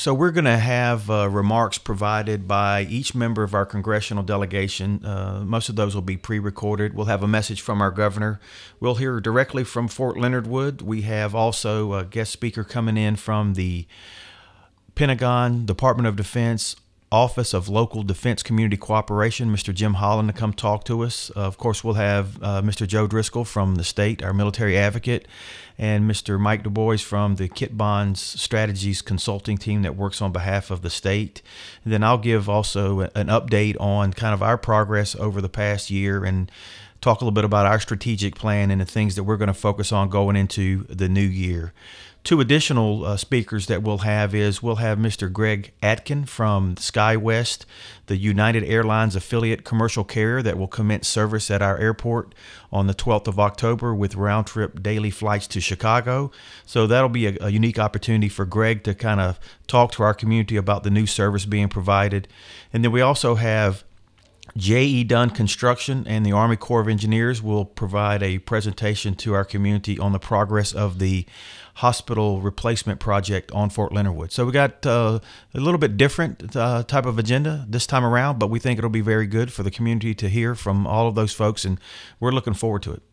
So we're going to have remarks provided by each member of our congressional delegation. Most of those will be pre-recorded. We'll have a message from our governor. We'll hear directly from Fort Leonard Wood. We have also a guest speaker coming in from the Pentagon, Department of Defense, Office of Local Defense Community Cooperation, Mr. Jim Holland, to come talk to us. Of course, we'll have Mr. Joe Driscoll from the state, our military advocate, and Mr. Mike Du Bois from the Kit Bonds Strategies Consulting team that works on behalf of the state. And then I'll give also an update on kind of our progress over the past year and talk a little bit about our strategic plan and the things that we're going to focus on going into the new year. Two additional speakers that we'll have Mr. Greg Atkin from SkyWest, the United Airlines affiliate commercial carrier that will commence service at our airport on the 12th of October with round-trip daily flights to Chicago. So that'll be a unique opportunity for Greg to kind of talk to our community about the new service being provided. And then we also have J.E. Dunn Construction and the Army Corps of Engineers will provide a presentation to our community on the progress of the hospital replacement project on Fort Leonard Wood. So we got a little bit different type of agenda this time around, but we think it'll be very good for the community to hear from all of those folks, and we're looking forward to it.